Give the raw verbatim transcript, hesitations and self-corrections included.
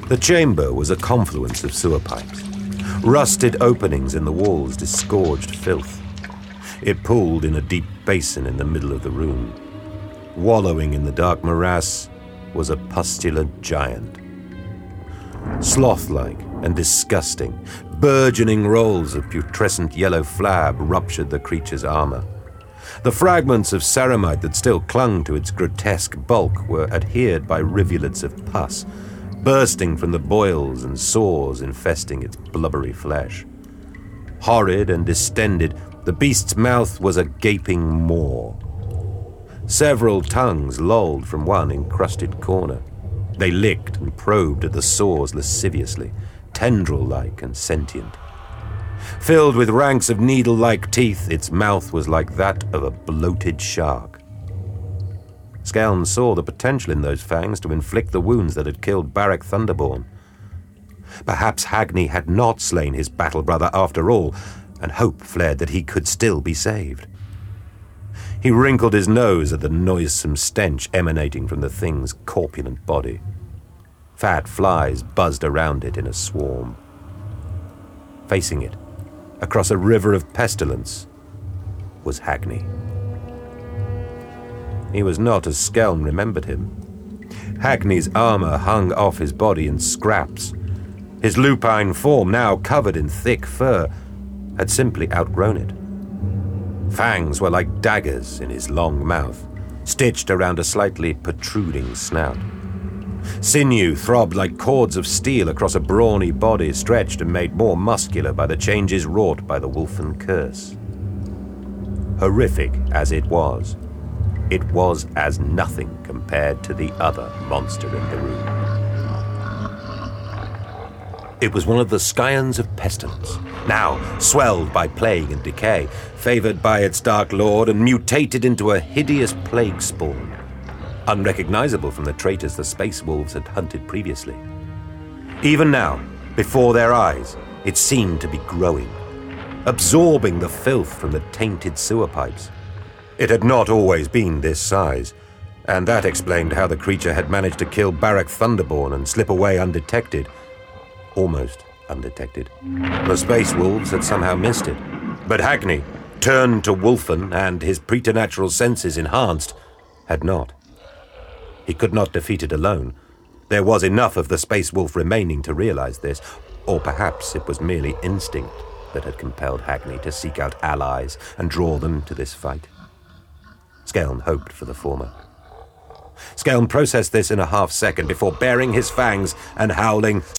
The chamber was a confluence of sewer pipes, rusted openings in the walls disgorged filth. It pooled in a deep basin in the middle of the room. Wallowing in the dark morass was a pustulent giant. Sloth-like and disgusting, burgeoning rolls of putrescent yellow flab ruptured the creature's armor. The fragments of ceramite that still clung to its grotesque bulk were adhered by rivulets of pus, bursting from the boils and sores infesting its blubbery flesh. Horrid and distended, the beast's mouth was a gaping maw. Several tongues lolled from one encrusted corner. They licked and probed at the sores lasciviously, tendril-like and sentient. Filled with ranks of needle-like teeth, its mouth was like that of a bloated shark. Skelm saw the potential in those fangs to inflict the wounds that had killed Barak Thunderborn. Perhaps Hagni had not slain his battle brother after all, and hope flared that he could still be saved. He wrinkled his nose at the noisome stench emanating from the thing's corpulent body. Fat flies buzzed around it in a swarm. Facing it, across a river of pestilence, was Hagni. He was not as Skelm remembered him. Hagni's armor hung off his body in scraps. His lupine form, now covered in thick fur, had simply outgrown it. Fangs were like daggers in his long mouth, stitched around a slightly protruding snout. Sinew throbbed like cords of steel across a brawny body stretched and made more muscular by the changes wrought by the Wolfen curse. Horrific as it was, it was as nothing compared to the other monster in the room. It was one of the scions of pestilence, now swelled by plague and decay, favored by its dark lord and mutated into a hideous plague spawn, unrecognizable from the traitors the space wolves had hunted previously. Even now, before their eyes, it seemed to be growing, absorbing the filth from the tainted sewer pipes. It had not always been this size, and that explained how the creature had managed to kill Barak Thunderborn and slip away undetected. Almost undetected. The space wolves had somehow missed it. But Hagni, turned to Wolfen and his preternatural senses enhanced, had not. He could not defeat it alone. There was enough of the space wolf remaining to realize this, or perhaps it was merely instinct that had compelled Hagni to seek out allies and draw them to this fight. Skelm hoped for the former. Skelm processed this in a half second before baring his fangs and howling,